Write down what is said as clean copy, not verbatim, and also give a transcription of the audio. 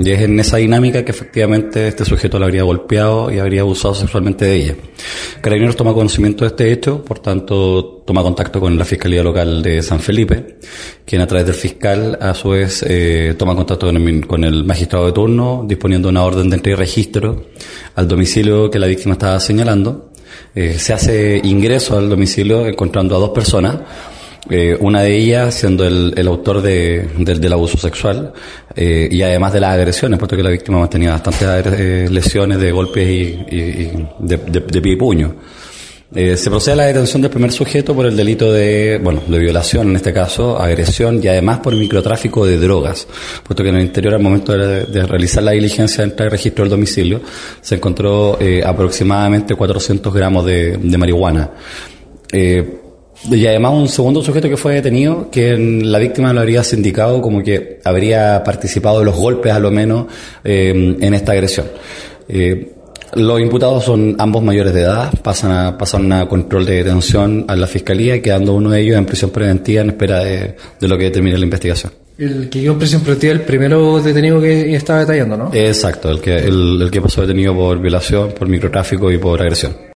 Y es en esa dinámica que efectivamente este sujeto la habría golpeado y habría abusado sexualmente de ella. Carabineros toma conocimiento de este hecho, por tanto toma contacto con la Fiscalía Local de San Felipe, quien a través del fiscal a su vez toma contacto con el magistrado de turno, disponiendo una orden de entrega y registro al domicilio que la víctima estaba señalando. Se hace ingreso al domicilio encontrando a dos personas, una de ellas siendo el autor del abuso sexual, y además de las agresiones, puesto que la víctima mantenía bastantes lesiones de golpes y de pie y puño. Se procede a la detención del primer sujeto por el delito de violación, en este caso, agresión, y además por microtráfico de drogas, puesto que en el interior, al momento de realizar la diligencia de entrar y registro del domicilio, se encontró aproximadamente 400 gramos de marihuana. Y además un segundo sujeto que fue detenido, que la víctima lo habría sindicado como que habría participado de los golpes, a lo menos, en esta agresión. Los imputados son ambos mayores de edad, pasan a control de detención a la fiscalía, quedando uno de ellos en prisión preventiva en espera de lo que determine la investigación. El que quedó en prisión preventiva, el primero detenido que estaba detallando, ¿no? Exacto, el que pasó detenido por violación, por microtráfico y por agresión.